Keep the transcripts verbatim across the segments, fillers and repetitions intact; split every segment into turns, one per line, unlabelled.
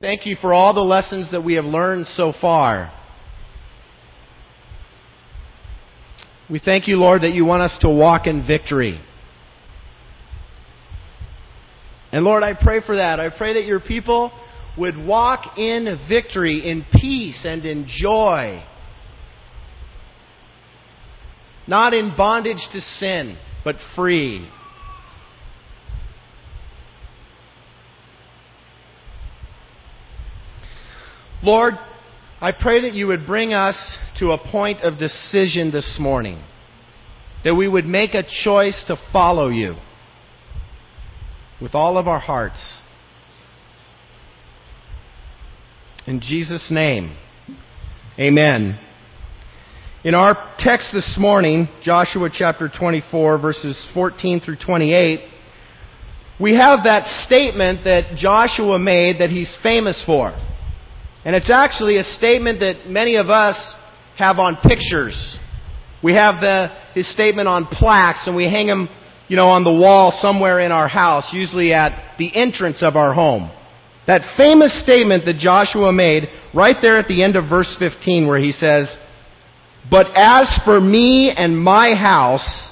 thank you for all the lessons that we have learned so far. We thank you, Lord, that you want us to walk in victory. And Lord, I pray for that. I pray that your people would walk in victory, in peace and in joy. Not in bondage to sin, but free. Lord, I pray that you would bring us to a point of decision this morning. That we would make a choice to follow you with all of our hearts. In Jesus' name, amen. In our text this morning, Joshua chapter twenty-four, verses fourteen through twenty-eight, we have that statement that Joshua made that he's famous for. And it's actually a statement that many of us have on pictures. We have the, his statement on plaques, and we hang them, you know, on the wall somewhere in our house, usually at the entrance of our home. That famous statement that Joshua made right there at the end of verse fifteen, where he says, "But as for me and my house,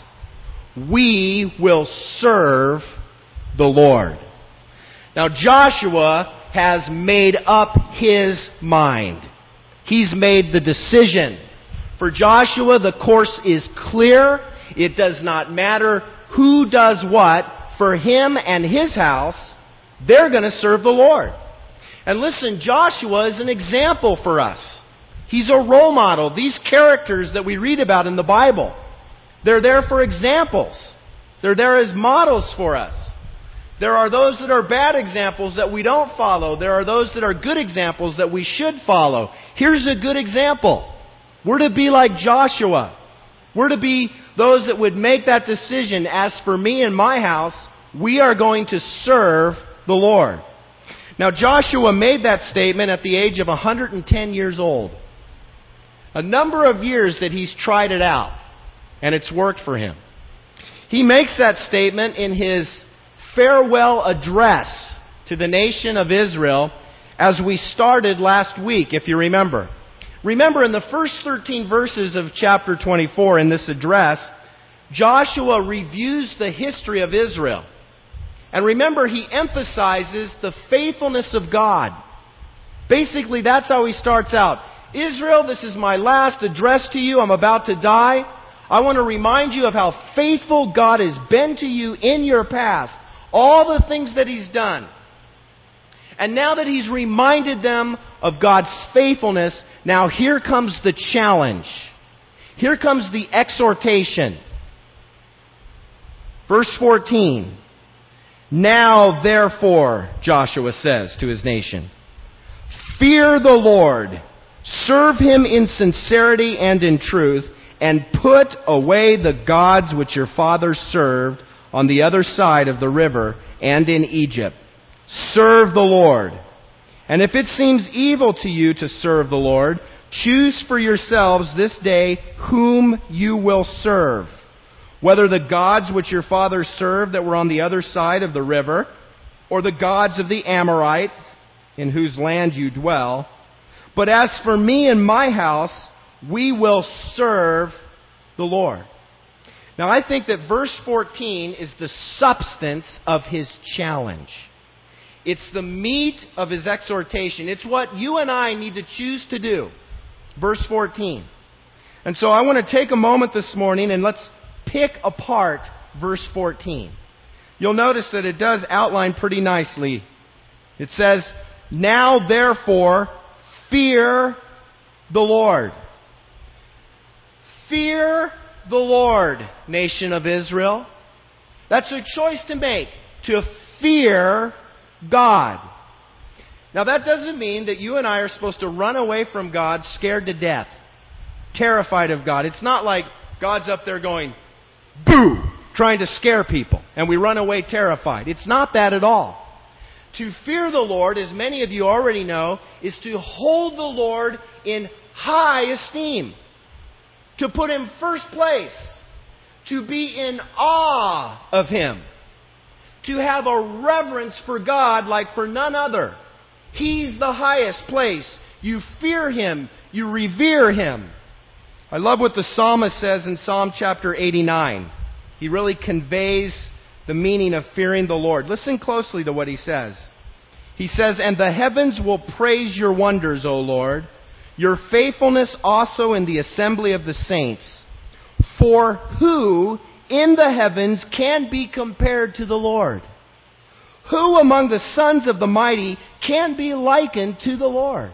we will serve the Lord." Now Joshua has made up his mind. He's made the decision. For Joshua, the course is clear. It does not matter who does what. For him and his house, they're going to serve the Lord. And listen, Joshua is an example for us. He's a role model. These characters that we read about in the Bible, they're there for examples. They're there as models for us. There are those that are bad examples that we don't follow. There are those that are good examples that we should follow. Here's a good example. We're to be like Joshua. We're to be those that would make that decision. As for me and my house, we are going to serve the Lord. Now Joshua made that statement at the age of one hundred ten years old. A number of years that he's tried it out, and it's worked for him. He makes that statement in his farewell address to the nation of Israel as we started last week, if you remember. Remember, in the first thirteen verses of chapter twenty-four in this address, Joshua reviews the history of Israel. And remember, he emphasizes the faithfulness of God. Basically, that's how he starts out. Israel, this is my last address to you. I'm about to die. I want to remind you of how faithful God has been to you in your past. All the things that He's done. And now that He's reminded them of God's faithfulness, now here comes the challenge. Here comes the exhortation. Verse fourteen. "Now therefore," Joshua says to his nation, "fear the Lord, serve Him in sincerity and in truth, and put away the gods which your fathers served on the other side of the river and in Egypt. Serve the Lord. And if it seems evil to you to serve the Lord, choose for yourselves this day whom you will serve, whether the gods which your fathers served that were on the other side of the river, or the gods of the Amorites, in whose land you dwell. But as for me and my house, we will serve the Lord." Now I think that verse fourteen is the substance of his challenge. It's the meat of his exhortation. It's what you and I need to choose to do. Verse fourteen. And so I want to take a moment this morning and let's pick apart verse fourteen. You'll notice that it does outline pretty nicely. It says, "Now therefore, fear the Lord." Fear the Lord, nation of Israel. That's a choice to make, to fear God. Now that doesn't mean that you and I are supposed to run away from God scared to death, terrified of God. It's not like God's up there going, boo, trying to scare people, and we run away terrified. It's not that at all. To fear the Lord, as many of you already know, is to hold the Lord in high esteem. To put Him first place. To be in awe of Him. To have a reverence for God like for none other. He's the highest place. You fear Him. You revere Him. I love what the psalmist says in Psalm chapter eighty-nine. He really conveys the meaning of fearing the Lord. Listen closely to what he says. He says, "And the heavens will praise your wonders, O Lord, your faithfulness also in the assembly of the saints. For who in the heavens can be compared to the Lord? Who among the sons of the mighty can be likened to the Lord?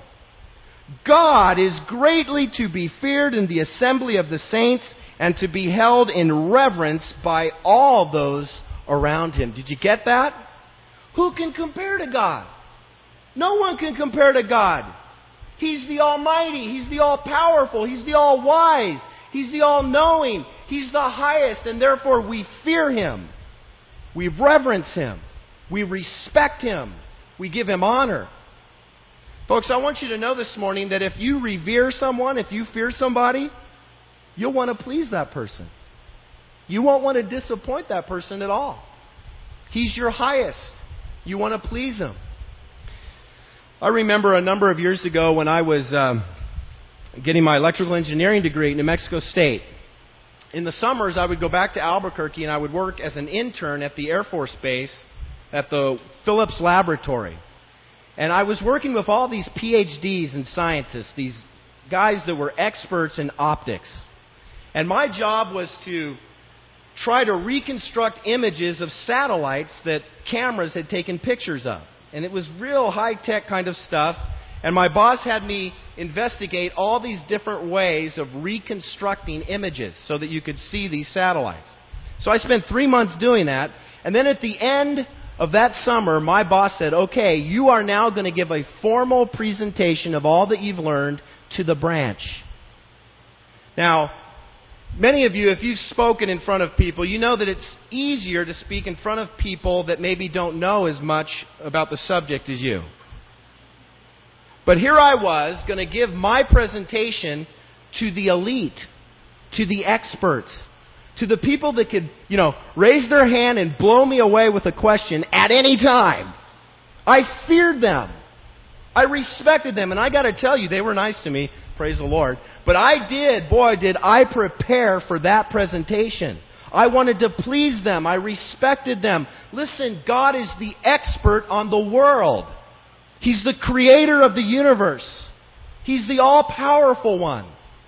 God is greatly to be feared in the assembly of the saints and to be held in reverence by all those around Him." Did you get that? Who can compare to God? No one can compare to God. He's the Almighty. He's the All-Powerful. He's the All-Wise. He's the All-Knowing. He's the highest, and therefore we fear Him. We reverence Him. We respect Him. We give Him honor. Folks, I want you to know this morning that if you revere someone, if you fear somebody, you'll want to please that person. You won't want to disappoint that person at all. He's your highest. You want to please Him. I remember a number of years ago when I was um, getting my electrical engineering degree at New Mexico State. In the summers, I would go back to Albuquerque and I would work as an intern at the Air Force Base at the Phillips Laboratory. And I was working with all these P H Ds and scientists, these guys that were experts in optics. And my job was to try to reconstruct images of satellites that cameras had taken pictures of. And it was real high-tech kind of stuff. And my boss had me investigate all these different ways of reconstructing images so that you could see these satellites. So I spent three months doing that. And then at the end of that summer, my boss said, "Okay, you are now going to give a formal presentation of all that you've learned to the branch." Now, many of you, if you've spoken in front of people, you know that it's easier to speak in front of people that maybe don't know as much about the subject as you. But here I was going to give my presentation to the elite, to the experts, to the people that could, you know, raise their hand and blow me away with a question at any time. I feared them. I respected them. And I got to tell you, they were nice to me. Praise the Lord. But I did, boy, did I prepare for that presentation. I wanted to please them. I respected them. Listen, God is the expert on the world. He's the creator of the universe. He's the all-powerful one.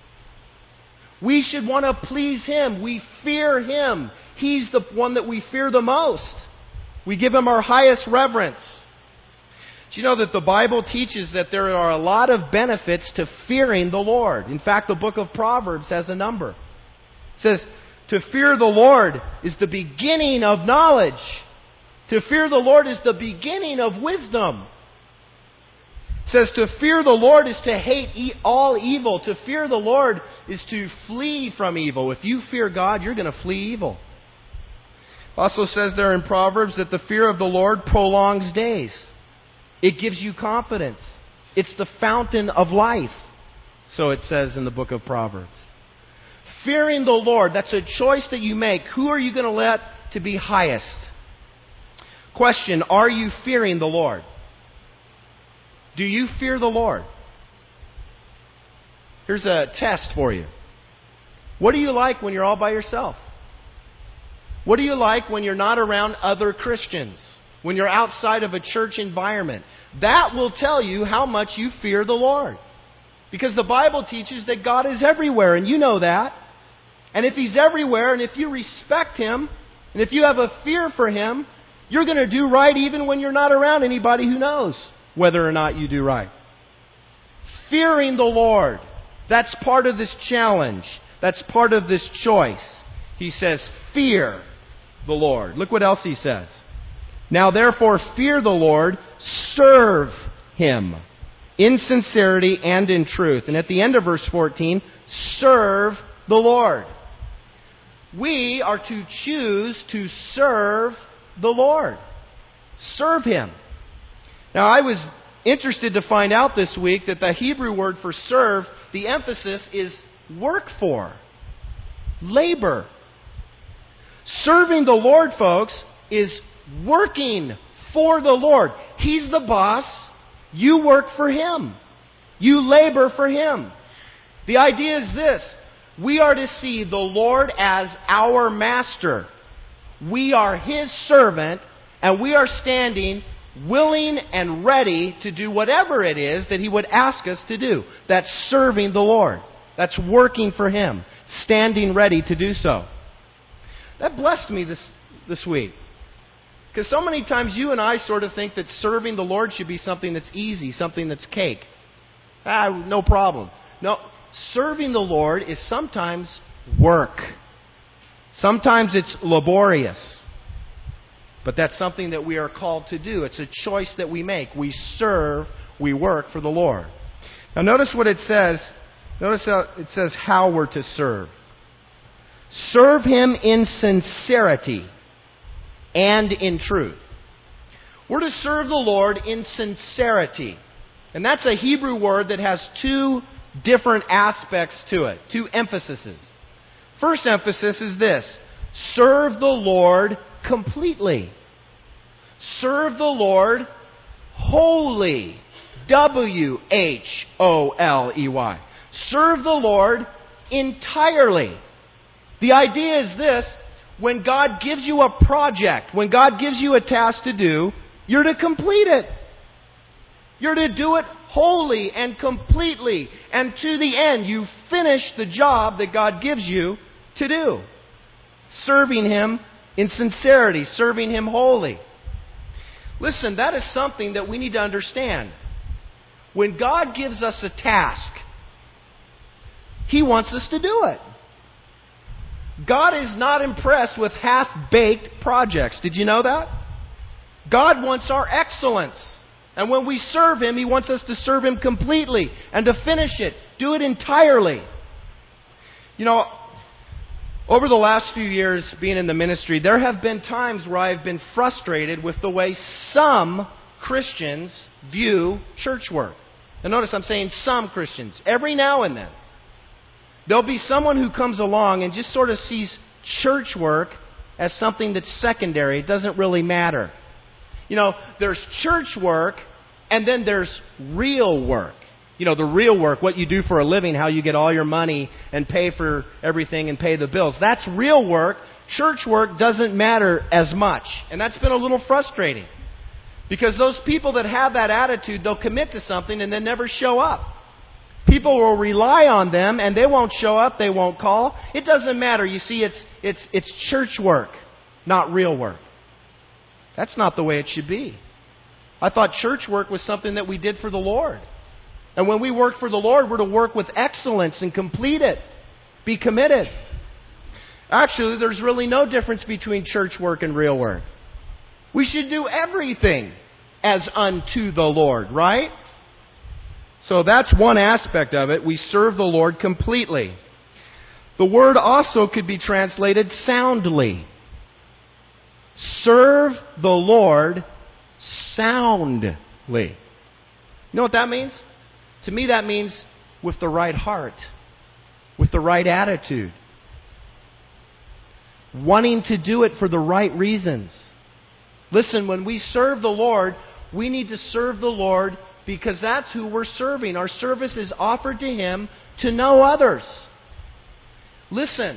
We should want to please Him. We fear Him. He's the one that we fear the most. We give Him our highest reverence. Do you know that the Bible teaches that there are a lot of benefits to fearing the Lord? In fact, the book of Proverbs has a number. It says, to fear the Lord is the beginning of knowledge. To fear the Lord is the beginning of wisdom. It says to fear the Lord is to hate all evil. To fear the Lord is to flee from evil. If you fear God, you're going to flee evil. It also says there in Proverbs that the fear of the Lord prolongs days. It gives you confidence. It's the fountain of life. So it says in the book of Proverbs. Fearing the Lord, that's a choice that you make. Who are you going to let to be highest? Question, are you fearing the Lord? Do you fear the Lord? Here's a test for you. What do you like when you're all by yourself? What do you like when you're not around other Christians? When you're outside of a church environment? That will tell you how much you fear the Lord. Because the Bible teaches that God is everywhere, and you know that. And if He's everywhere, and if you respect Him, and if you have a fear for Him, you're going to do right even when you're not around anybody who knows whether or not you do right. Fearing the Lord. That's part of this challenge. That's part of this choice. He says, fear the Lord. Look what else He says. Now therefore fear the Lord, serve Him in sincerity and in truth. And at the end of verse fourteen, serve the Lord. We are to choose to serve the Lord. Serve Him. Now I was interested to find out this week that the Hebrew word for serve, the emphasis is work for. Labor. Serving the Lord, folks, is working for the Lord. He's the boss. You work for Him. You labor for Him. The idea is this. We are to see the Lord as our master. We are His servant, and we are standing willing and ready to do whatever it is that He would ask us to do. That's serving the Lord. That's working for Him. Standing ready to do so. That blessed me this, this week. Because so many times you and I sort of think that serving the Lord should be something that's easy, something that's cake. Ah, no problem. No, serving the Lord is sometimes work. Sometimes it's laborious. But that's something that we are called to do. It's a choice that we make. We serve, we work for the Lord. Now notice what it says. Notice how it says how we're to serve. Serve Him in sincerity and in truth. We're to serve the Lord in sincerity. And that's a Hebrew word that has two different aspects to it, two emphases. First emphasis is this: serve the Lord completely. Serve the Lord wholly. W H O L E Y. Serve the Lord entirely. The idea is this: when God gives you a project, when God gives you a task to do, you're to complete it. You're to do it wholly and completely. And to the end, you finish the job that God gives you to do. Serving Him in sincerity, serving Him wholly. Listen, that is something that we need to understand. When God gives us a task, He wants us to do it. God is not impressed with half-baked projects. Did you know that? God wants our excellence. And when we serve Him, He wants us to serve Him completely and to finish it. Do it entirely. You know, over the last few years being in the ministry, there have been times where I've been frustrated with the way some Christians view church work. And notice I'm saying some Christians. Every now and then, there'll be someone who comes along and just sort of sees church work as something that's secondary. It doesn't really matter. You know, there's church work, and then there's real work. You know, the real work, what you do for a living, how you get all your money and pay for everything and pay the bills. That's real work. Church work doesn't matter as much. And that's been a little frustrating. Because those people that have that attitude, they'll commit to something and then never show up. People will rely on them and they won't show up, they won't call. It doesn't matter. You see, it's it's it's church work, not real work. That's not the way it should be. I thought church work was something that we did for the Lord. And when we work for the Lord, we're to work with excellence and complete it. Be committed. Actually, there's really no difference between church work and real work. We should do everything as unto the Lord, right? So that's one aspect of it. We serve the Lord completely. The word also could be translated soundly. Serve the Lord soundly. You know what that means? To me, that means with the right heart, with the right attitude, wanting to do it for the right reasons. Listen, when we serve the Lord, we need to serve the Lord because that's who we're serving. Our service is offered to Him to no others. Listen,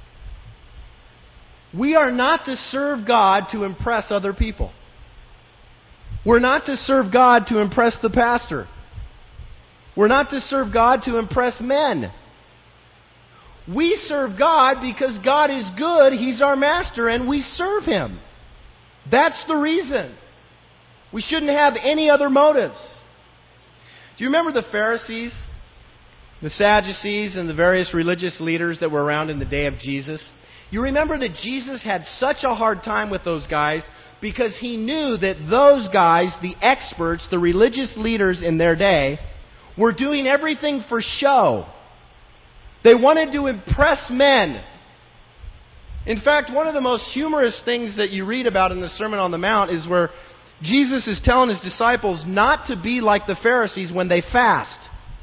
we are not to serve God to impress other people. We're not to serve God to impress the pastor. We're not to serve God to impress men. We serve God because God is good, He's our master, and we serve Him. That's the reason. We shouldn't have any other motives. Do you remember the Pharisees, the Sadducees, and the various religious leaders that were around in the day of Jesus? You remember that Jesus had such a hard time with those guys because He knew that those guys, the experts, the religious leaders in their day, were doing everything for show. They wanted to impress men. In fact, one of the most humorous things that you read about in the Sermon on the Mount is where Jesus is telling His disciples not to be like the Pharisees when they fast.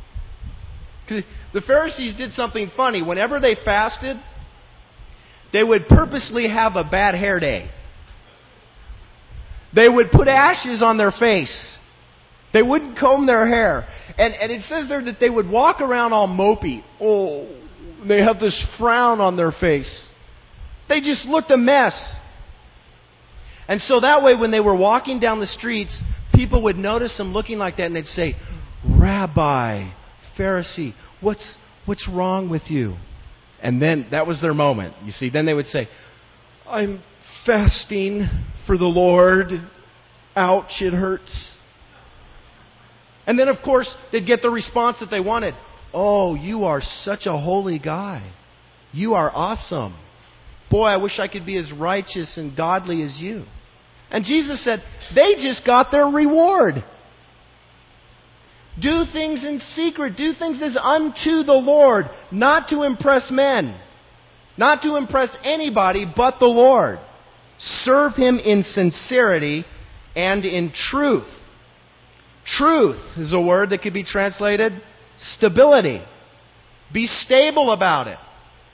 The Pharisees did something funny. Whenever they fasted, they would purposely have a bad hair day. They would put ashes on their face. They wouldn't comb their hair. And, and it says there that they would walk around all mopey. Oh, they have this frown on their face. They just looked a mess. And so that way, when they were walking down the streets, people would notice them looking like that, and they'd say, Rabbi, Pharisee, what's, what's wrong with you? And then that was their moment. You see, then they would say, I'm fasting for the Lord. Ouch, it hurts. And then, of course, they'd get the response that they wanted. Oh, you are such a holy guy. You are awesome. Boy, I wish I could be as righteous and godly as you. And Jesus said, they just got their reward. Do things in secret. Do things as unto the Lord, not to impress men. Not to impress anybody but the Lord. Serve Him in sincerity and in truth. Truth is a word that could be translated stability. Be stable about it.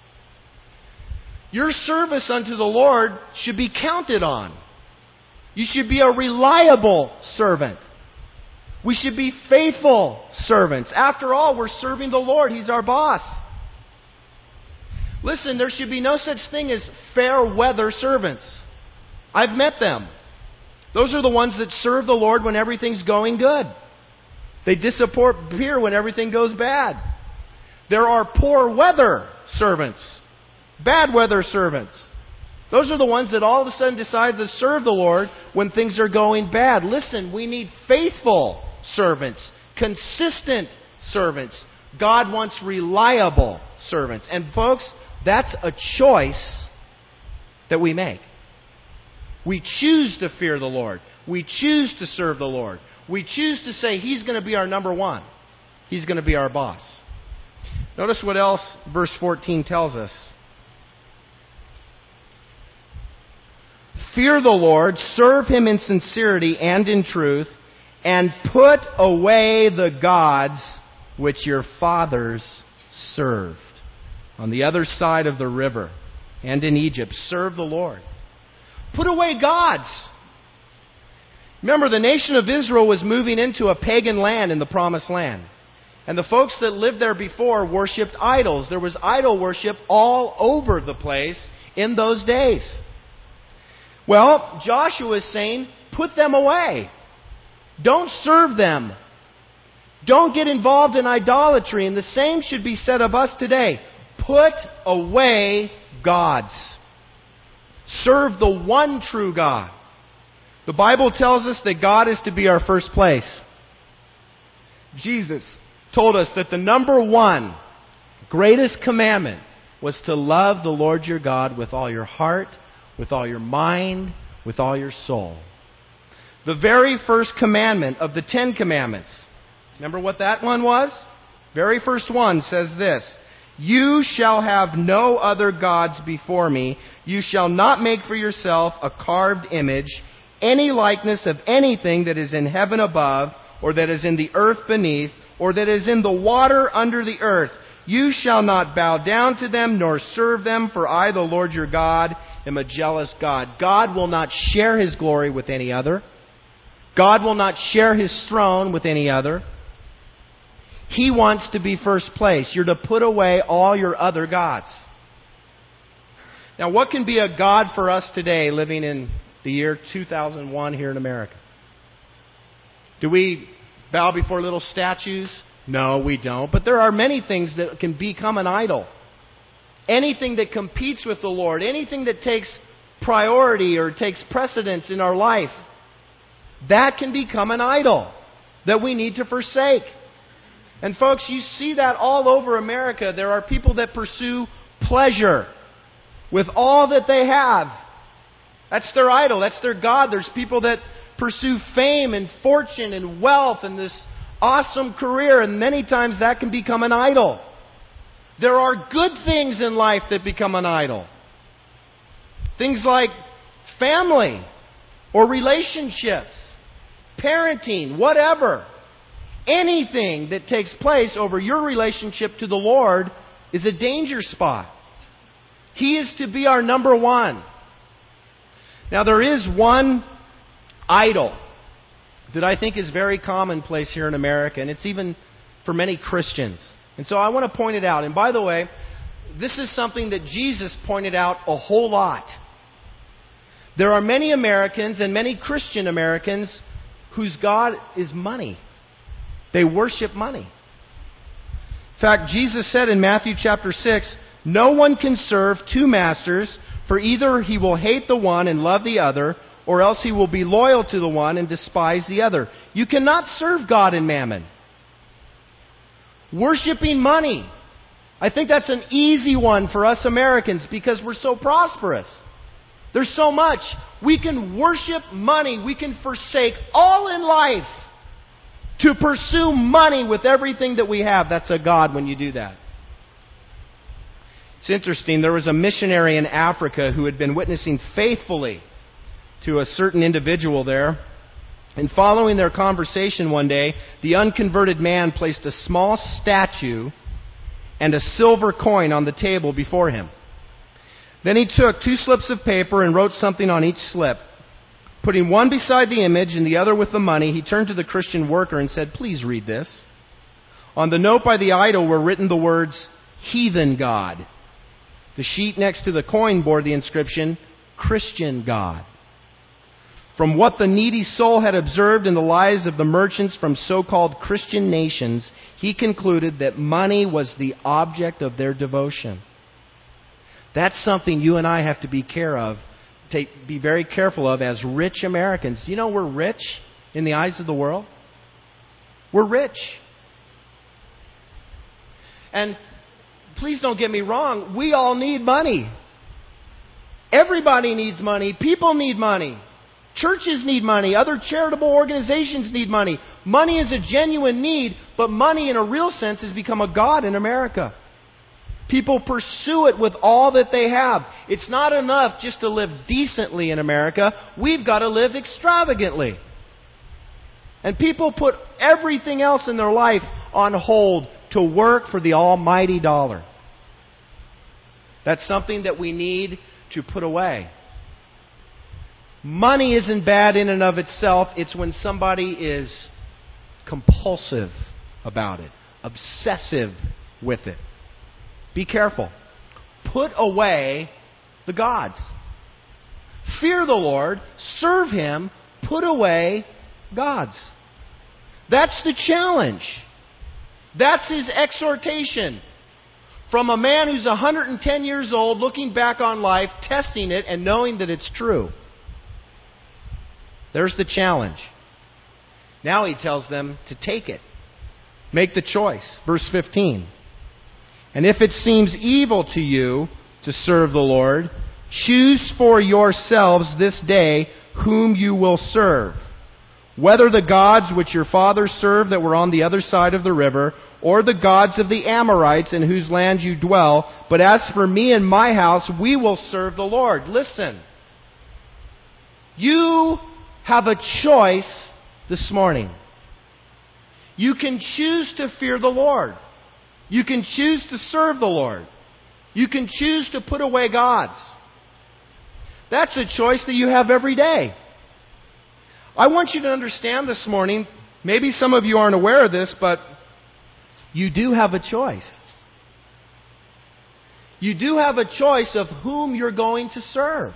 Your service unto the Lord should be counted on. You should be a reliable servant. We should be faithful servants. After all, we're serving the Lord. He's our boss. Listen, there should be no such thing as fair weather servants. I've met them. Those are the ones that serve the Lord when everything's going good. They disappear when everything goes bad. There are poor weather servants. Bad weather servants. Those are the ones that all of a sudden decide to serve the Lord when things are going bad. Listen, we need faithful servants. Consistent servants. God wants reliable servants. And folks, that's a choice that we make. We choose to fear the Lord. We choose to serve the Lord. We choose to say He's going to be our number one. He's going to be our boss. Notice what else verse fourteen tells us. Fear the Lord, serve Him in sincerity and in truth, and put away the gods which your fathers served. On the other side of the river and in Egypt, serve the Lord. Put away gods. Remember, the nation of Israel was moving into a pagan land in the Promised Land. And the folks that lived there before worshipped idols. There was idol worship all over the place in those days. Well, Joshua is saying, put them away. Don't serve them. Don't get involved in idolatry. And the same should be said of us today. Put away gods. Serve the one true God. The Bible tells us that God is to be our first place. Jesus told us that the number one greatest commandment was to love the Lord your God with all your heart, with all your mind, with all your soul. The very first commandment of the Ten Commandments. Remember what that one was? Very first one says this. You shall have no other gods before me. You shall not make for yourself a carved image, any likeness of anything that is in heaven above, or that is in the earth beneath, or that is in the water under the earth. You shall not bow down to them, nor serve them, for I, the Lord your God, am a jealous God. God will not share His glory with any other. God will not share His throne with any other. He wants to be first place. You're to put away all your other gods. Now, what can be a god for us today living in the year two thousand one here in America? Do we bow before little statues? No, we don't. But there are many things that can become an idol. Anything that competes with the Lord, anything that takes priority or takes precedence in our life, that can become an idol that we need to forsake. And folks, you see that all over America. There are people that pursue pleasure with all that they have. That's their idol. That's their God. There's people that pursue fame and fortune and wealth and this awesome career. And many times that can become an idol. There are good things in life that become an idol. Things like family or relationships, parenting, whatever. Anything that takes place over your relationship to the Lord is a danger spot. He is to be our number one. Now, there is one idol that I think is very commonplace here in America, and it's even for many Christians. And so I want to point it out. And by the way, this is something that Jesus pointed out a whole lot. There are many Americans and many Christian Americans whose God is money. They worship money. In fact, Jesus said in Matthew chapter six, "No one can serve two masters, for either he will hate the one and love the other, or else he will be loyal to the one and despise the other. You cannot serve God and mammon." Worshipping money. I think that's an easy one for us Americans because we're so prosperous. There's so much. We can worship money. We can forsake all in life to pursue money with everything that we have. That's a god when you do that. It's interesting. There was a missionary in Africa who had been witnessing faithfully to a certain individual there. And following their conversation one day, the unconverted man placed a small statue and a silver coin on the table before him. Then he took two slips of paper and wrote something on each slip. Putting one beside the image and the other with the money, he turned to the Christian worker and said, "Please read this." On the note by the idol were written the words, "Heathen God." The sheet next to the coin bore the inscription, "Christian God." From what the needy soul had observed in the lives of the merchants from so-called Christian nations, he concluded that money was the object of their devotion. That's something you and I have to be care of, take, be very careful of as rich Americans. You know we're rich in the eyes of the world? We're rich. And please don't get me wrong, we all need money. Everybody needs money. People need money. Churches need money. Other charitable organizations need money. Money is a genuine need, but money in a real sense has become a god in America. People pursue it with all that they have. It's not enough just to live decently in America. We've got to live extravagantly. And people put everything else in their life on hold to work for the almighty dollar. That's something that we need to put away. Money isn't bad in and of itself. It's when somebody is compulsive about it, obsessive with it. Be careful. Put away the gods. Fear the Lord. Serve Him. Put away gods. That's the challenge. That's His exhortation. From a man who's one hundred ten years old, looking back on life, testing it, and knowing that it's true. There's the challenge. Now He tells them to take it. Make the choice. Verse fifteen. And if it seems evil to you to serve the Lord, choose for yourselves this day whom you will serve. Whether the gods which your fathers served that were on the other side of the river, or the gods of the Amorites in whose land you dwell. But as for me and my house, we will serve the Lord. Listen. You have a choice this morning. You can choose to fear the Lord. You can choose to serve the Lord. You can choose to put away gods. That's a choice that you have every day. I want you to understand this morning, maybe some of you aren't aware of this, but you do have a choice. You do have a choice of whom you're going to serve.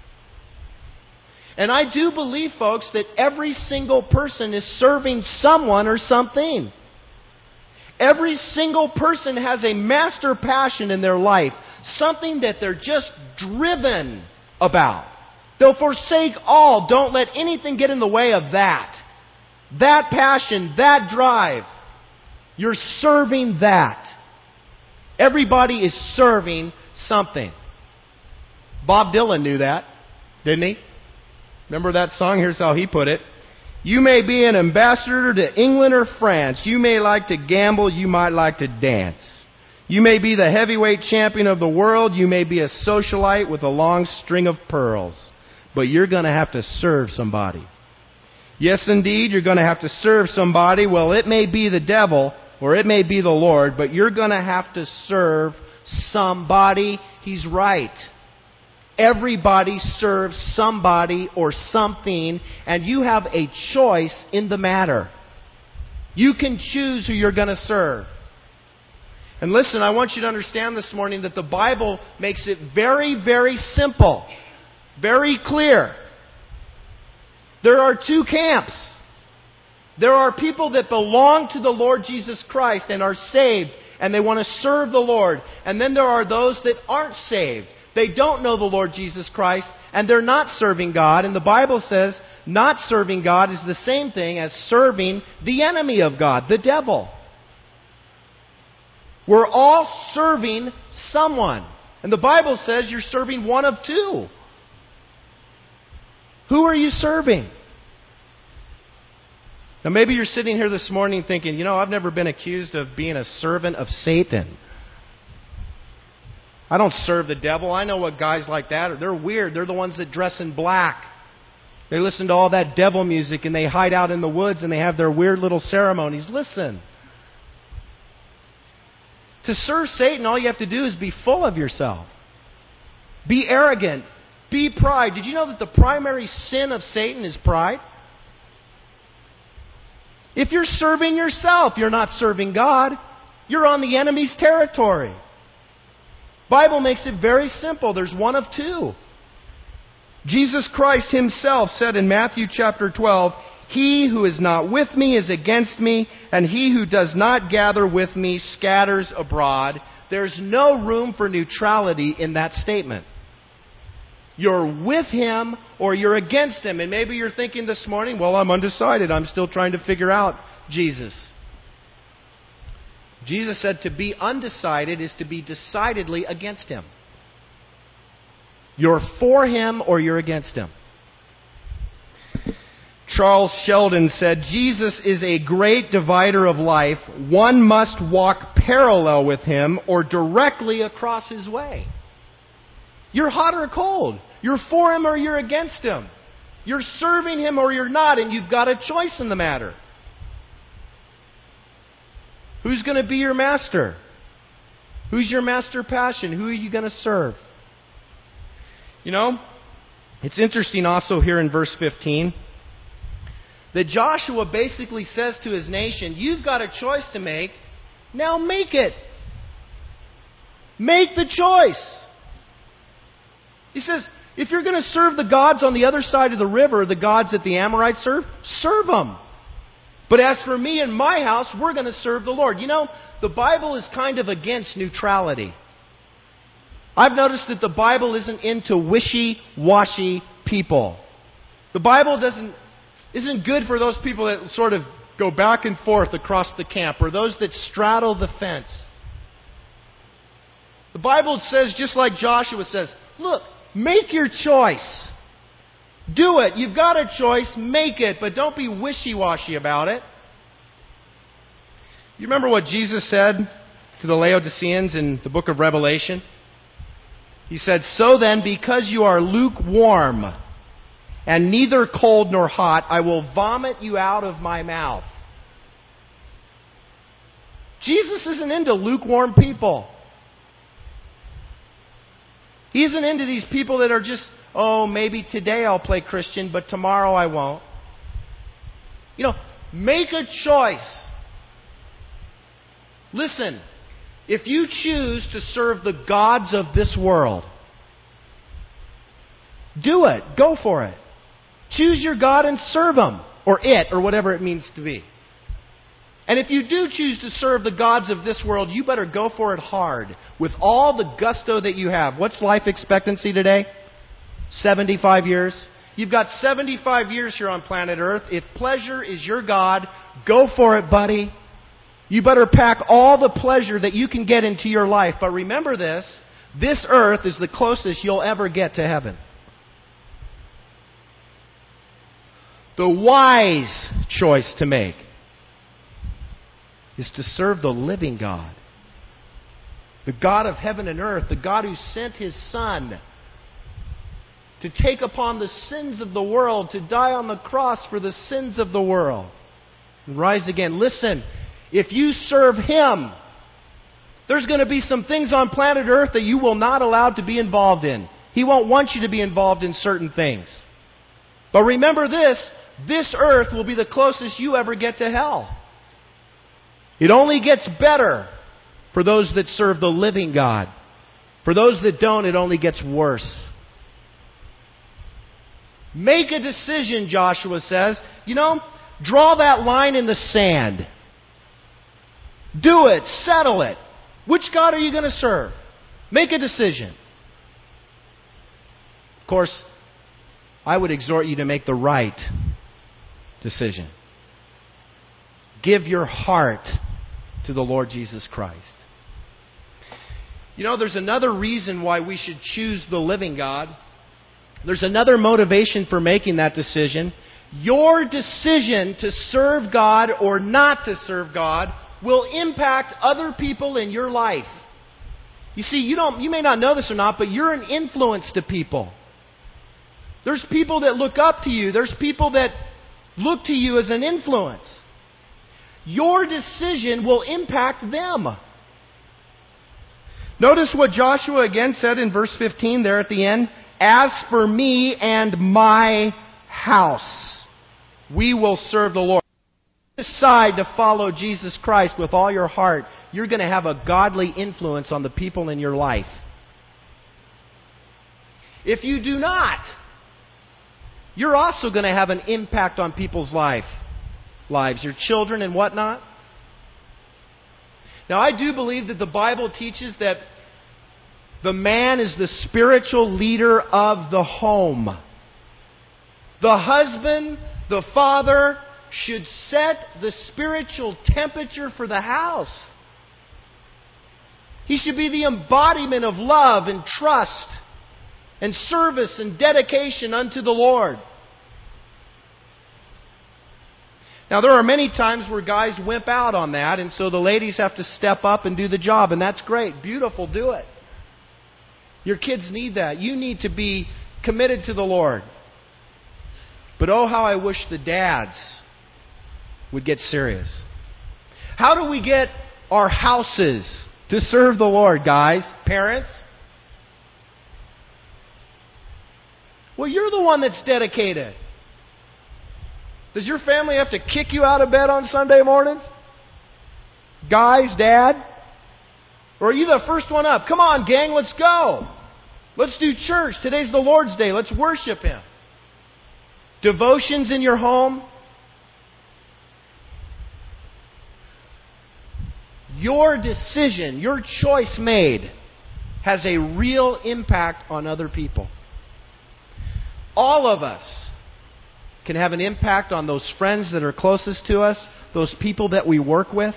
And I do believe, folks, that every single person is serving someone or something. Every single person has a master passion in their life, something that they're just driven about. They'll forsake all. Don't let anything get in the way of that. That passion, that drive. You're serving that. Everybody is serving something. Bob Dylan knew that, didn't he? Remember that song? Here's how he put it. You may be an ambassador to England or France. You may like to gamble. You might like to dance. You may be the heavyweight champion of the world. You may be a socialite with a long string of pearls. But you're going to have to serve somebody. Yes, indeed, you're going to have to serve somebody. Well, it may be the devil or it may be the Lord, but you're going to have to serve somebody. He's right. Everybody serves somebody or something, and you have a choice in the matter. You can choose who you're going to serve. And listen, I want you to understand this morning that the Bible makes it very, very simple, very clear. There are two camps. There are people that belong to the Lord Jesus Christ and are saved, and they want to serve the Lord. And then there are those that aren't saved. They don't know the Lord Jesus Christ, and they're not serving God. And the Bible says not serving God is the same thing as serving the enemy of God, the devil. We're all serving someone. And the Bible says you're serving one of two. Who are you serving? Now maybe you're sitting here this morning thinking, you know, I've never been accused of being a servant of Satan. I don't serve the devil. I know what guys like that are. They're weird. They're the ones that dress in black. They listen to all that devil music and they hide out in the woods and they have their weird little ceremonies. Listen. To serve Satan, all you have to do is be full of yourself. Be arrogant. Be pride. Did you know that the primary sin of Satan is pride? If you're serving yourself, you're not serving God. You're on the enemy's territory. Bible makes it very simple. There's one of two. Jesus Christ Himself said in Matthew chapter twelve, "He who is not with me is against me, and he who does not gather with me scatters abroad." There's no room for neutrality in that statement. You're with Him or you're against Him. And maybe you're thinking this morning, well, I'm undecided. I'm still trying to figure out Jesus. Jesus said to be undecided is to be decidedly against Him. You're for Him or you're against Him. Charles Sheldon said, Jesus is a great divider of life. One must walk parallel with Him or directly across His way. You're hot or cold. You're for Him or you're against Him. You're serving Him or you're not, and you've got a choice in the matter. Who's going to be your master? Who's your master passion? Who are you going to serve? You know, it's interesting also here in verse fifteen that Joshua basically says to his nation, you've got a choice to make. Now make it. Make the choice. He says, if you're going to serve the gods on the other side of the river, the gods that the Amorites serve, serve them. But as for me and my house, we're going to serve the Lord. You know, the Bible is kind of against neutrality. I've noticed that the Bible isn't into wishy-washy people. The Bible doesn't isn't good for those people that sort of go back and forth across the camp, or those that straddle the fence. The Bible says, just like Joshua says, look, make your choice. Do it. You've got a choice. Make it. But don't be wishy-washy about it. You remember what Jesus said to the Laodiceans in the book of Revelation? He said, so then, because you are lukewarm and neither cold nor hot, I will vomit you out of my mouth. Jesus isn't into lukewarm people. He isn't into these people that are just, oh, maybe today I'll play Christian, but tomorrow I won't. You know, make a choice. Listen, if you choose to serve the gods of this world, do it. Go for it. Choose your God and serve Him, or it, or whatever it means to be. And if you do choose to serve the gods of this world, you better go for it hard, with all the gusto that you have. What's life expectancy today? seventy-five years. You've got seventy-five years here on planet Earth. If pleasure is your God, go for it, buddy. You better pack all the pleasure that you can get into your life. But remember this, this earth is the closest you'll ever get to heaven. The wise choice to make is to serve the living God. The God of heaven and earth, the God who sent His Son to take upon the sins of the world, to die on the cross for the sins of the world, and rise again. Listen, if you serve Him, there's going to be some things on planet Earth that you will not allow to be involved in. He won't want you to be involved in certain things. But remember this, this earth will be the closest you ever get to hell. It only gets better for those that serve the living God. For those that don't, it only gets worse. Make a decision, Joshua says. You know, draw that line in the sand. Do it. Settle it. Which God are you going to serve? Make a decision. Of course, I would exhort you to make the right decision. Give your heart to the Lord Jesus Christ. You know, there's another reason why we should choose the living God. There's another motivation for making that decision. Your decision to serve God or not to serve God will impact other people in your life. You see, you don't, you may not know this or not, but you're an influence to people. There's people that look up to you. There's people that look to you as an influence. Your decision will impact them. Notice what Joshua again said in verse fifteen there at the end. As for me and my house, we will serve the Lord. If you decide to follow Jesus Christ with all your heart, you're going to have a godly influence on the people in your life. If you do not, you're also going to have an impact on people's life, lives, your children and whatnot. Now, I do believe that the Bible teaches that the man is the spiritual leader of the home. The husband, the father, should set the spiritual temperature for the house. He should be the embodiment of love and trust and service and dedication unto the Lord. Now, there are many times where guys wimp out on that, and so the ladies have to step up and do the job, and that's great. Beautiful, do it. Your kids need that. You need to be committed to the Lord. But oh, how I wish the dads would get serious. How do we get our houses to serve the Lord, guys? Parents? Well, you're the one that's dedicated. Does your family have to kick you out of bed on Sunday mornings? Guys, Dad? Or are you the first one up? Come on, gang, let's go. Let's do church. Today's the Lord's Day. Let's worship Him. Devotions in your home. Your decision, your choice made, has a real impact on other people. All of us can have an impact on those friends that are closest to us, those people that we work with.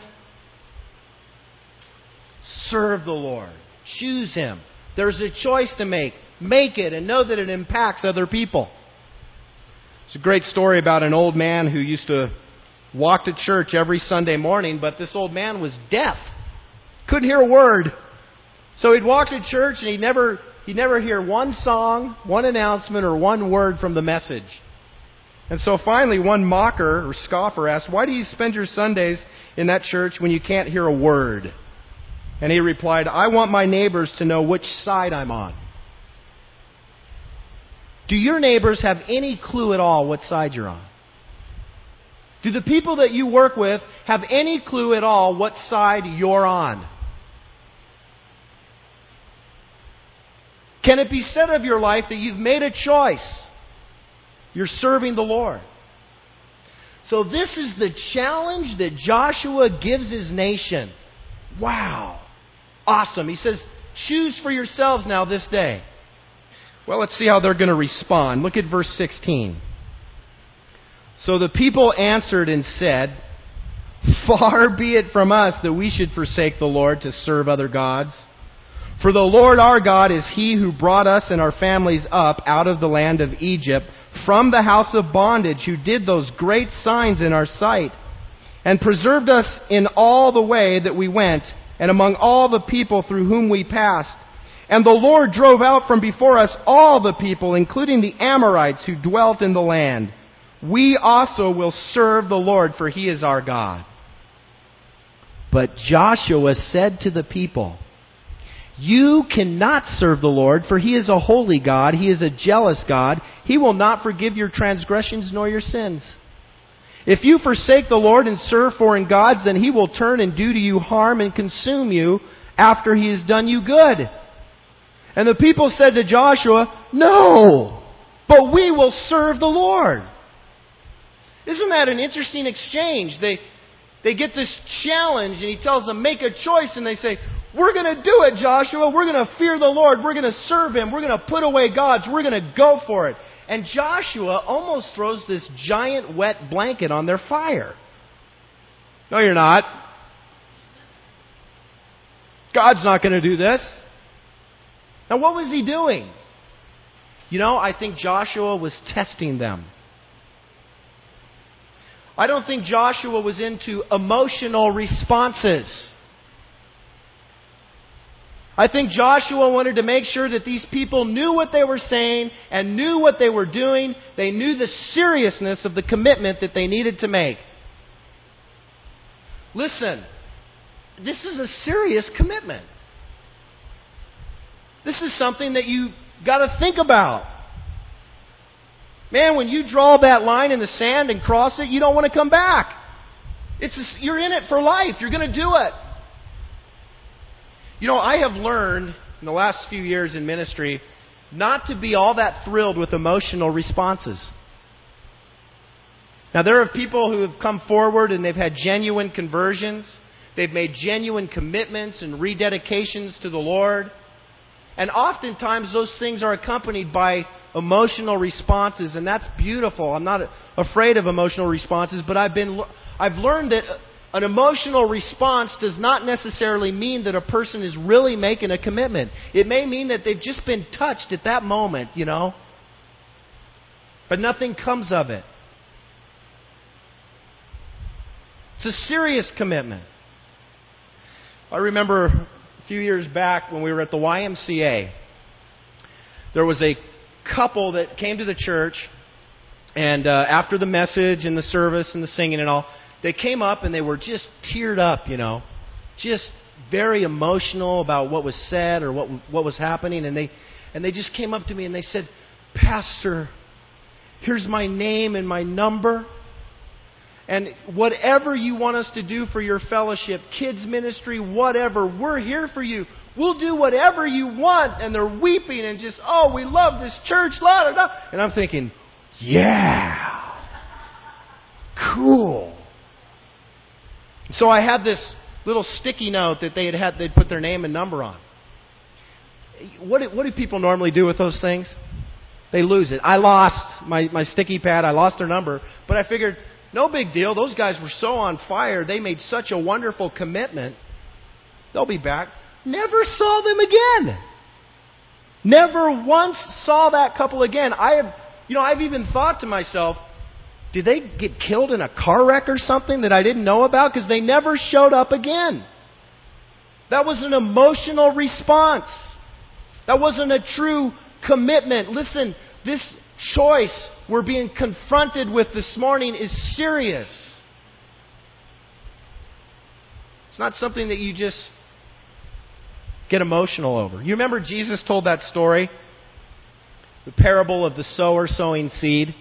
Serve the Lord. Choose Him. There's a choice to make. Make it and know that it impacts other people. It's a great story about an old man who used to walk to church every Sunday morning, but this old man was deaf. Couldn't hear a word. So he'd walk to church and he'd never, he'd never hear one song, one announcement, or one word from the message. And so finally one mocker or scoffer asked, "Why do you spend your Sundays in that church when you can't hear a word?" And he replied, "I want my neighbors to know which side I'm on." Do your neighbors have any clue at all what side you're on? Do the people that you work with have any clue at all what side you're on? Can it be said of your life that you've made a choice? You're serving the Lord. So this is the challenge that Joshua gives his nation. Wow. Awesome. He says, choose for yourselves now this day. Well, let's see how they're going to respond. Look at verse sixteen. So the people answered and said, "Far be it from us that we should forsake the Lord to serve other gods. For the Lord our God is He who brought us and our families up out of the land of Egypt from the house of bondage, who did those great signs in our sight, and preserved us in all the way that we went, and among all the people through whom we passed. And the Lord drove out from before us all the people, including the Amorites who dwelt in the land. We also will serve the Lord, for He is our God." But Joshua said to the people, You cannot serve the Lord, for He is a holy God. He is a jealous God. He will not forgive your transgressions nor your sins. If you forsake the Lord and serve foreign gods, then He will turn and do to you harm and consume you after He has done you good. And the people said to Joshua, no, but we will serve the Lord. Isn't that an interesting exchange? They, they get this challenge and He tells them, make a choice, and they say, we're going to do it, Joshua. We're going to fear the Lord. We're going to serve Him. We're going to put away gods. We're going to go for it. And Joshua almost throws this giant wet blanket on their fire. No, you're not. God's not going to do this. Now, what was He doing? You know, I think Joshua was testing them. I don't think Joshua was into emotional responses. I think Joshua wanted to make sure that these people knew what they were saying and knew what they were doing. They knew the seriousness of the commitment that they needed to make. Listen, this is a serious commitment. This is something that you got to think about. Man, when you draw that line in the sand and cross it, you don't want to come back. It's a, you're in it for life. You're going to do it. You know, I have learned in the last few years in ministry not to be all that thrilled with emotional responses. Now, there are people who have come forward and they've had genuine conversions. They've made genuine commitments and rededications to the Lord. And oftentimes those things are accompanied by emotional responses, and that's beautiful. I'm not afraid of emotional responses, but I've been I've learned that an emotional response does not necessarily mean that a person is really making a commitment. It may mean that they've just been touched at that moment, you know. But nothing comes of it. It's a serious commitment. I remember a few years back when we were at the Y M C A, there was a couple that came to the church, and uh, after the message and the service and the singing and all, they came up and they were just teared up, you know, just very emotional about what was said or what what was happening. And they and they just came up to me and they said, Pastor, here's my name and my number. And whatever you want us to do for your fellowship, kids ministry, whatever, we're here for you. We'll do whatever you want. And they're weeping and just, oh, we love this church, la da da. And I'm thinking, yeah, cool. So I had this little sticky note that they had had, they'd put their name and number on. What do, what do people normally do with those things? They lose it. I lost my, my sticky pad. I lost their number. But I figured, no big deal. Those guys were so on fire. They made such a wonderful commitment. They'll be back. Never saw them again. Never once saw that couple again. I have, you know, I've even thought to myself, did they get killed in a car wreck or something that I didn't know about? Because they never showed up again. That was an emotional response. That wasn't a true commitment. Listen, this choice we're being confronted with this morning is serious. It's not something that you just get emotional over. You remember Jesus told that story? The parable of the sower sowing seed.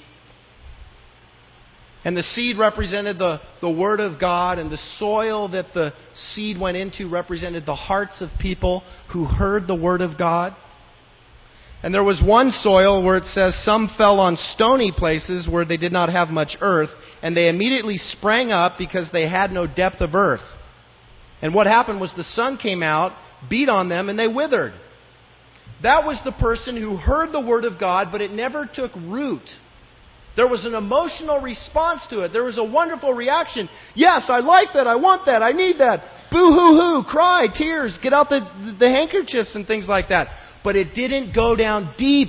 And the seed represented the, the Word of God, and the soil that the seed went into represented the hearts of people who heard the Word of God. And there was one soil where it says some fell on stony places where they did not have much earth, and they immediately sprang up because they had no depth of earth. And what happened was the sun came out, beat on them, and they withered. That was the person who heard the Word of God, but it never took root. There was an emotional response to it. There was a wonderful reaction. Yes, I like that. I want that. I need that. Boo-hoo-hoo. Cry. Tears. Get out the, the handkerchiefs and things like that. But it didn't go down deep.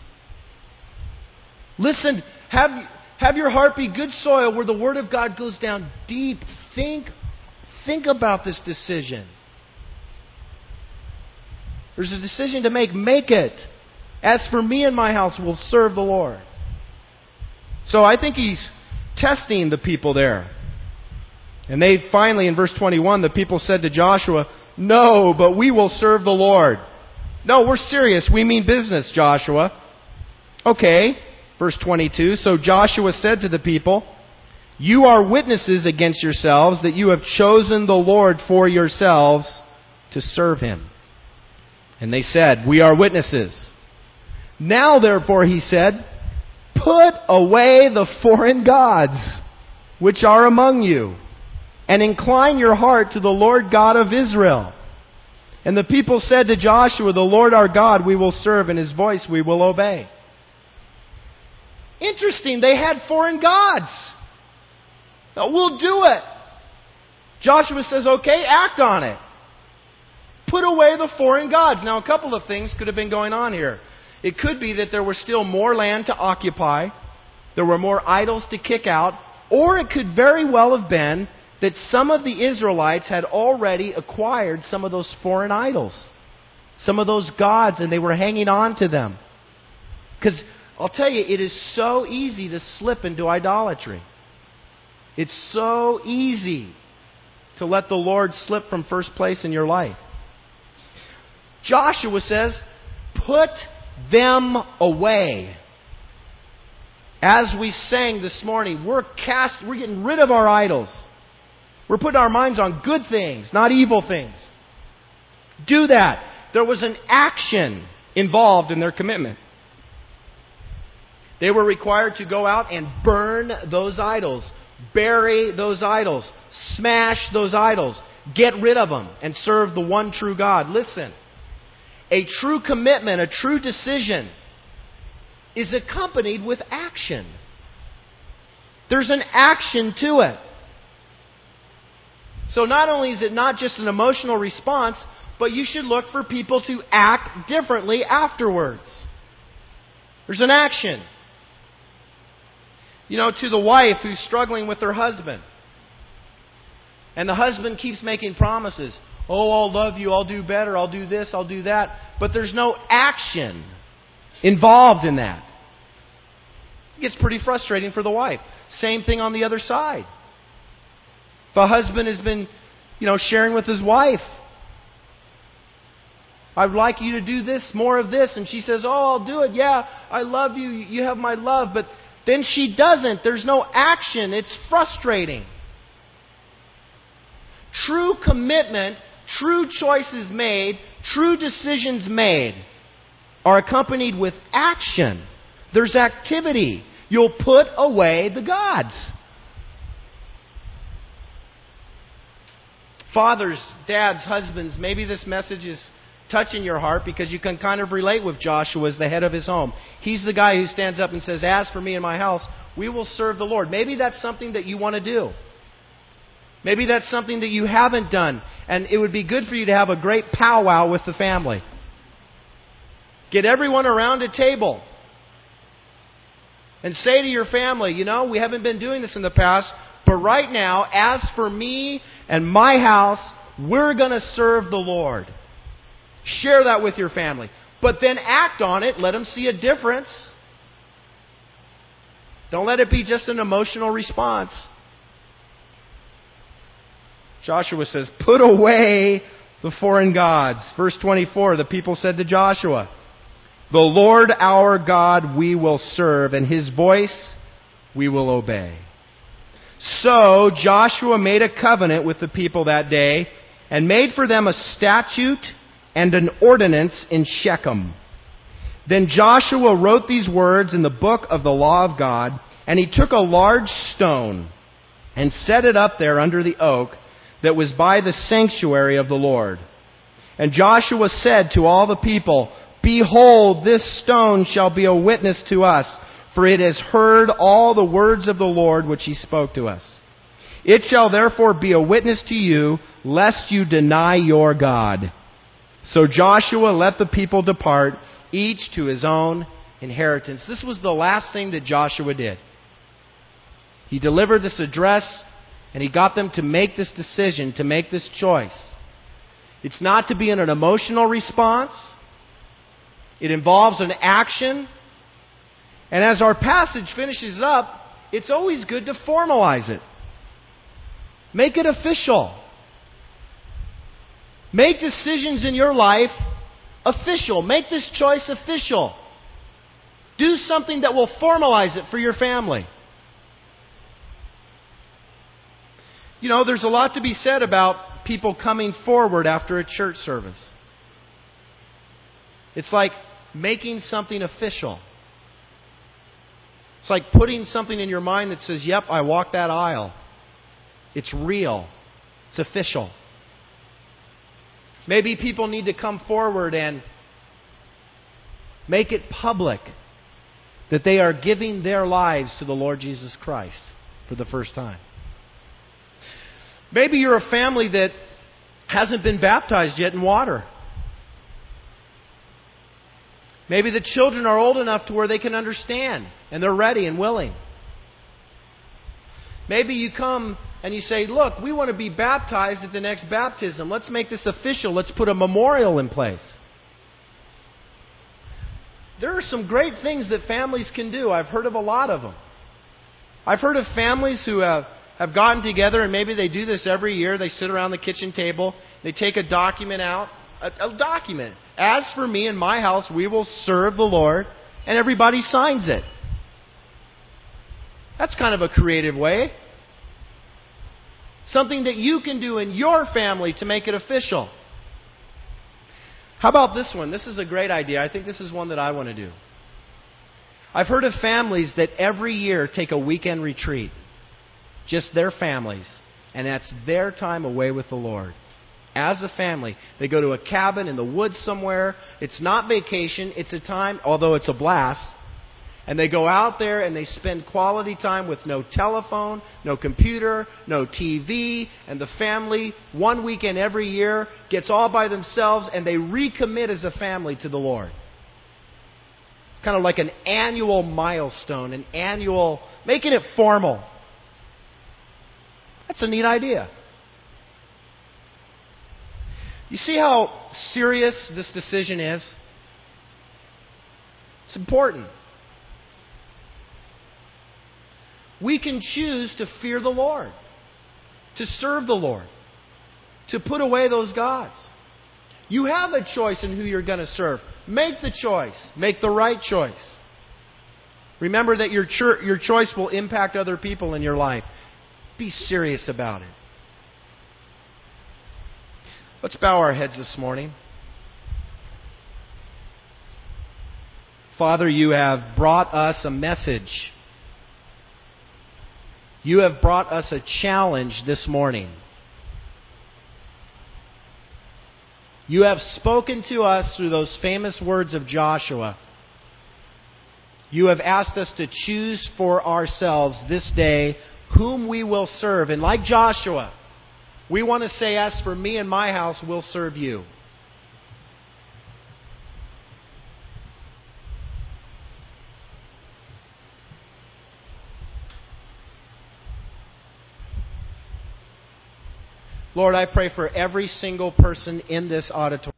Listen, have, have your heart be good soil where the Word of God goes down deep. Think, think about this decision. There's a decision to make. Make it. As for me and my house, we'll serve the Lord. So I think he's testing the people there. And they finally, in verse twenty-one, the people said to Joshua, No, but we will serve the Lord. No, we're serious. We mean business, Joshua. Okay, verse twenty-two. So Joshua said to the people, you are witnesses against yourselves that you have chosen the Lord for yourselves to serve Him. And they said, we are witnesses. Now therefore, he said, put away the foreign gods which are among you, and incline your heart to the Lord God of Israel. And the people said to Joshua, the Lord our God we will serve, and His voice we will obey. Interesting, they had foreign gods. Now, we'll do it. Joshua says, okay, act on it. Put away the foreign gods. Now, a couple of things could have been going on here. It could be that there was still more land to occupy. There were more idols to kick out. Or it could very well have been that some of the Israelites had already acquired some of those foreign idols. Some of those gods, and they were hanging on to them. Because I'll tell you, it is so easy to slip into idolatry. It's so easy to let the Lord slip from first place in your life. Joshua says, put them away. As we sang this morning, we're cast, we're getting rid of our idols. We're putting our minds on good things, not evil things. Do that. There was an action involved in their commitment. They were required to go out and burn those idols. Bury those idols. Smash those idols. Get rid of them and serve the one true God. Listen, a true commitment, a true decision is accompanied with action. There's an action to it. So not only is it not just an emotional response, but you should look for people to act differently afterwards. There's an action. You know, to the wife who's struggling with her husband. And the husband keeps making promises. Oh, I'll love you, I'll do better, I'll do this, I'll do that. But there's no action involved in that. It gets pretty frustrating for the wife. Same thing on the other side. If a husband has been, you know, sharing with his wife, I'd like you to do this, more of this. And she says, oh, I'll do it. Yeah, I love you. You have my love. But then she doesn't. There's no action. It's frustrating. True commitment, true choices made, true decisions made are accompanied with action. There's activity. You'll put away the gods. Fathers, dads, husbands, maybe this message is touching your heart because you can kind of relate with Joshua as the head of his home. He's the guy who stands up and says, as for me and my house, we will serve the Lord. Maybe that's something that you want to do. Maybe that's something that you haven't done. And it would be good for you to have a great powwow with the family. Get everyone around a table. And say to your family, you know, we haven't been doing this in the past, but right now, as for me and my house, we're going to serve the Lord. Share that with your family. But then act on it. Let them see a difference. Don't let it be just an emotional response. Joshua says, put away the foreign gods. Verse twenty-four, the people said to Joshua, the Lord our God we will serve, and His voice we will obey. So Joshua made a covenant with the people that day, and made for them a statute and an ordinance in Shechem. Then Joshua wrote these words in the book of the law of God, and he took a large stone and set it up there under the oak that was by the sanctuary of the Lord. And Joshua said to all the people, behold, this stone shall be a witness to us, for it has heard all the words of the Lord which He spoke to us. It shall therefore be a witness to you, lest you deny your God. So Joshua let the people depart, each to his own inheritance. This was the last thing that Joshua did. He delivered this address, and he got them to make this decision, to make this choice. It's not to be in an emotional response. It involves an action. And as our passage finishes up, it's always good to formalize it. Make it official. Make decisions in your life official. Make this choice official. Do something that will formalize it for your family. You know, there's a lot to be said about people coming forward after a church service. It's like making something official. It's like putting something in your mind that says, yep, I walked that aisle. It's real. It's official. Maybe people need to come forward and make it public that they are giving their lives to the Lord Jesus Christ for the first time. Maybe you're a family that hasn't been baptized yet in water. Maybe the children are old enough to where they can understand and they're ready and willing. Maybe you come and you say, look, we want to be baptized at the next baptism. Let's make this official. Let's put a memorial in place. There are some great things that families can do. I've heard of a lot of them. I've heard of families who have, have gotten together, and maybe they do this every year. They sit around the kitchen table. They take a document out. A, a document. As for me and my house, we will serve the Lord. And everybody signs it. That's kind of a creative way. Something that you can do in your family to make it official. How about this one? This is a great idea. I think this is one that I want to do. I've heard of families that every year take a weekend retreat. Just their families. And that's their time away with the Lord. As a family, they go to a cabin in the woods somewhere. It's not vacation. It's a time, although it's a blast. And they go out there and they spend quality time with no telephone, no computer, no T V. And the family, one weekend every year, gets all by themselves and they recommit as a family to the Lord. It's kind of like an annual milestone, an annual, making it formal. That's a neat idea. You see how serious this decision is? It's important. We can choose to fear the Lord, to serve the Lord, to put away those gods. You have a choice in who you're going to serve. Make the choice. Make the right choice. Remember that your, cho- your choice will impact other people in your life. Be serious about it. Let's bow our heads this morning. Father, you have brought us a message. You have brought us a challenge this morning. You have spoken to us through those famous words of Joshua. You have asked us to choose for ourselves this day whom we will serve. And like Joshua, we want to say, as for me and my house, we'll serve you. Lord, I pray for every single person in this auditorium.